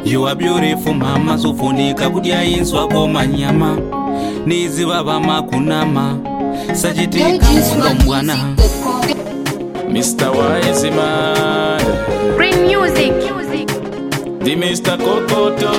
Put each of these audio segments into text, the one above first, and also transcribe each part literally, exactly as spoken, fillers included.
You are beautiful mama, sufunika kudya inswa koma nyama. Niziva vama kunama, sajitika mlombwana. Mister Wise Man, Bring music. the Mister Kokoto.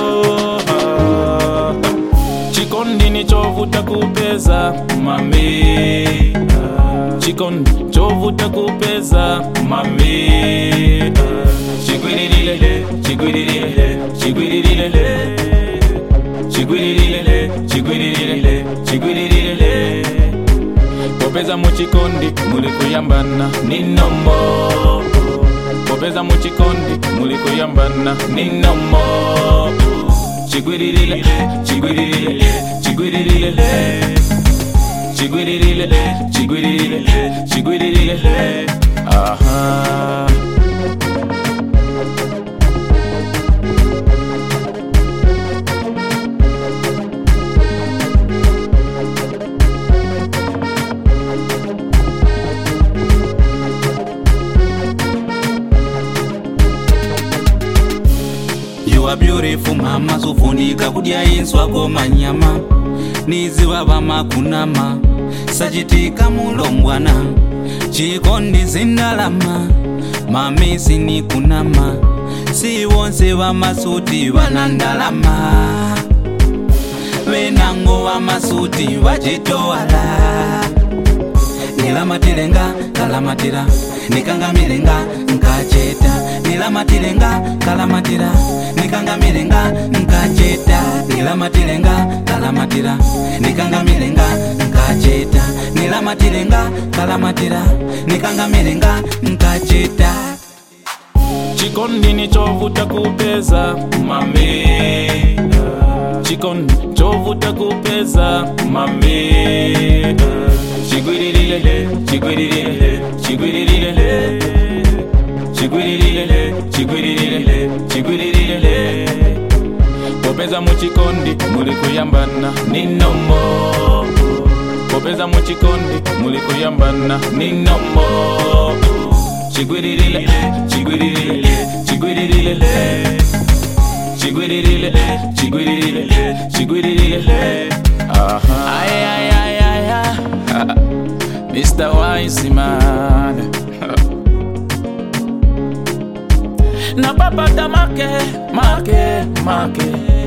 Chikondi ni chovuta kupeza mami. Chikondi chovuta kupeza mami. Chigwiririre, chigwiririre, chigwiririre. Chigwiririre, chigwiririre, chigwiririre. Popeza muchikondi muli kuyambana ninomo. Popeza muchikondi muli kuyambana ninomo. Chigwiririre, chigwiririre, chigwiririre. Chigwiririre, chigwiririre, chigwiririre. Aha. You are beautiful mama, sufunika kudya inswa koma nyama. Niziva vama kunama, sajitika mulombwana. Chikondi zindalama, mami sini kunama. Si wonse vama suti vanandalama. Venango vama suti vachitowala. Nilamatilenga, kalamatira, nikangamilenga, nkacheta. Nilamatilenga, kalamatira, nikangamilenga, nkacheta. Nilamatilenga, kalamatira, nikangamilenga, nkacheta. Nilamatilenga, kalamatira, nikangamilenga, nkacheta. Chikondi ni chovuta kupeza mami. Chikondi chovuta kupeza mami. Chigwiririre, chigwiririre, chigwiririre. Chigwiririre, chigwiririre, chigwiririre. Popeza muchikondi muli kuyambana ninomo. Popeza muchikondi muli kuyambana ninomo. Chigwiririre, chigwiririre, chigwiririre. Chigwiririre, chigwiririre, chigwiririre. Aha. Ay ay ay ay ay. Mister Wise Man. Na papa ta make, make, make.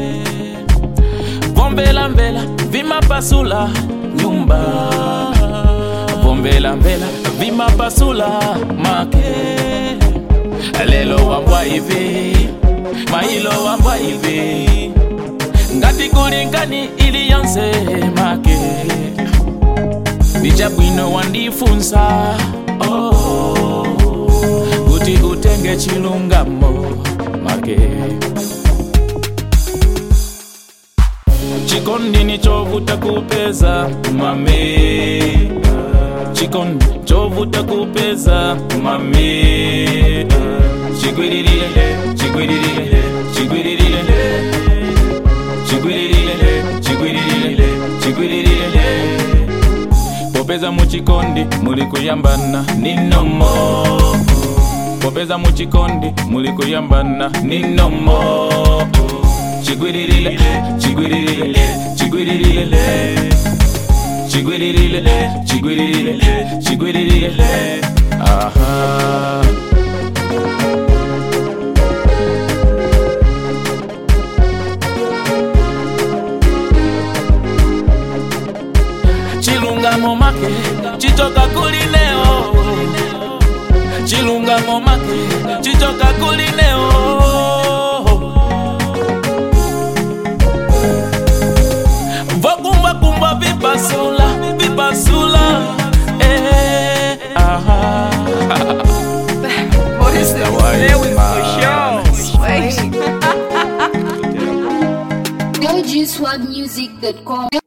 Vombela mbela, vima pasula nyumba. Vombela mbela, vima pasula make. Lelo wambwa hivi, mailo wambwa hivi. Ngati kulingani ili yonse make. Nijabwino wandifunza, oh. Guti utenge chilungamo make. Chikondi ni chovuta kupeza mami. Chikondi chovuta kupeza mami. Chigwiririre, chigwiririre, chigwiririre. Chigwiririre, chigwiririre, chigwiririre. Popeza muchikondi muli kuyambana ninomo. Popeza muchikondi muli kuyambana ninomo. Chigwiririre, chigwiririre, chigwiririre. Chigwiririre, chigwiririre, chigwiririre. Aha. Chilungamo make, chichoka kulineo. Chilungamo make, chichoka kulineo. Vokumba kumba vipasula, vipasula. Eh, aha. Mister Wise Man. go juice swag music dot com